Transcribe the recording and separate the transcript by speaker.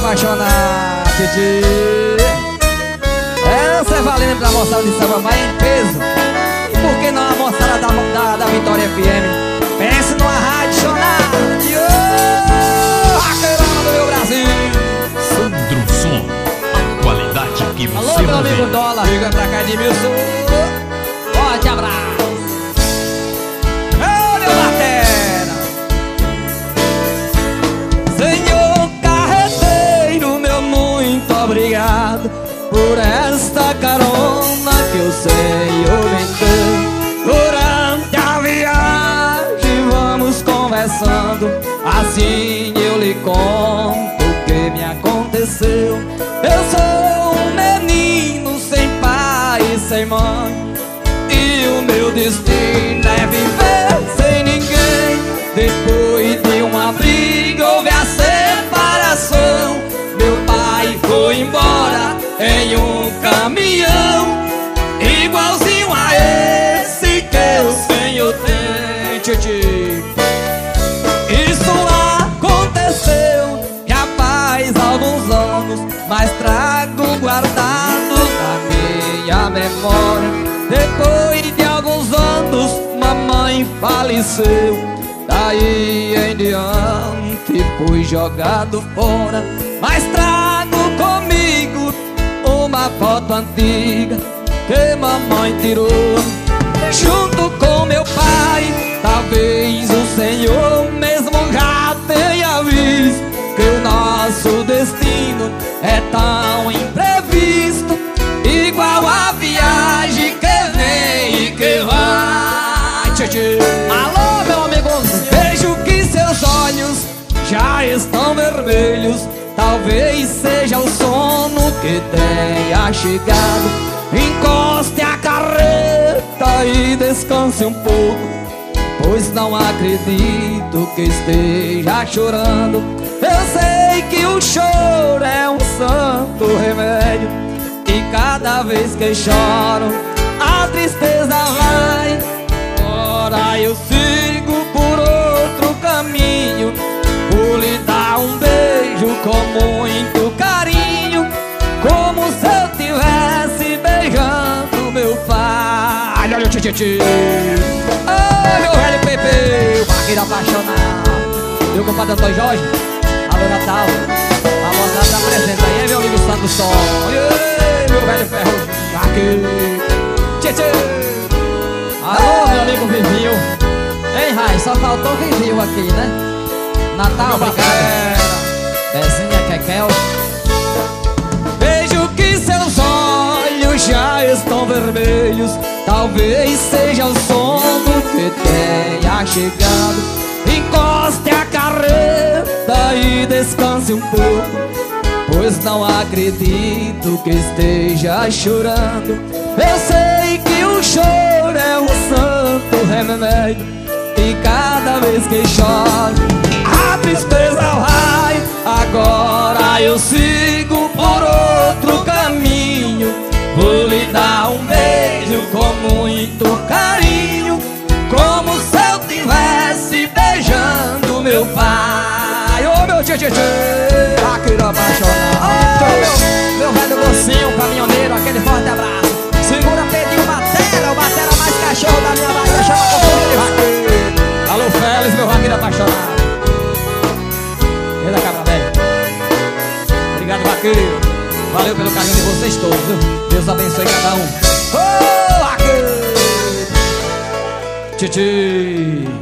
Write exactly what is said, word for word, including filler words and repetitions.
Speaker 1: apaixonado, tchê. Essa é valendo pra moçada de Samambaia em peso. E por que não a moçada da, da, da Vitória F M? Pense numa rádio chonada. Raqueirama do meu Brasil.
Speaker 2: Sandro Som, a qualidade que você
Speaker 1: alô, meu
Speaker 2: não
Speaker 1: amigo
Speaker 2: vê.
Speaker 1: Dólar, liga pra cá de mil sul. Forte abraço. Ô, meu batera. Senhor carreteiro, meu muito obrigado por esta carona que o Senhor me deu. Durante a viagem vamos conversando, assim eu lhe conto o que me aconteceu. Eu sou um menino sem pai e sem mãe, e o meu destino é viver sem ninguém. Depois de uma briga houve a separação. Meu pai foi embora em um caminhão, igualzinho a esse que o Senhor tem, tchê. Isso aconteceu já faz alguns anos, mas trago guardado na minha memória. Depois de alguns anos mamãe faleceu, daí em diante fui jogado fora. Mas trago comigo uma foto antiga que mamãe tirou junto com meu pai. Talvez o Senhor mesmo já tenha visto que o nosso destino é tão imprevisto, igual a viagem que vem e que vai. Tchê, tchê. Alô, meu amigo, vejo que seus olhos já estão vermelhos. Talvez seja o sono que tenha chegado. Encoste a carreta e descanse um pouco, pois não acredito que esteja chorando. Eu sei que o choro é um santo remédio, e cada vez que choro a tristeza vai. Ora eu sigo por outro caminho, vou lhe dar um beijo com muito carinho, como se eu tivesse beijando meu pai. Olha o tchê, tchê, tchê. Ai, meu velho Pepe, o vaqueiro apaixonado. Meu compadre Antônio Jorge, alô Natal, a moçada tá presente aí, é meu amigo Santo Sol. Ei, meu velho ferro, vaqueiro, tchê, tchê. Alô, meu amigo Vivinho. Ei, Rai, só faltou Vivinho aqui, né? Natal, obrigado. Bezinha, Kekel. Vejo que seus olhos já estão vermelhos. Talvez seja o sono que tenha chegado. Encoste a carreta e descanse um pouco, pois não acredito que esteja chorando. Eu sei que o choro é um santo remédio, e cada vez que choro a tristeza vai. Agora eu sigo por outro caminho, vou lhe dar um beijo com muito carinho, como se eu tivesse beijando meu pai. Ô, meu tchê, tchê, tchê, vaqueiro apaixonado. Ô, meu, meu velho mocinho, caminhoneiro, aquele forte abraço. Segura, pediu batera, o batera mais cachorro da minha Bahia, chama com vaqueiro. Alô, Félix, meu vaqueiro apaixonado. Ele da Cabra Velha. Obrigado, vaqueiro. Valeu pelo carinho de vocês todos, viu? Deus abençoe cada um. Ô, vaqueiro! Tchê, tchê.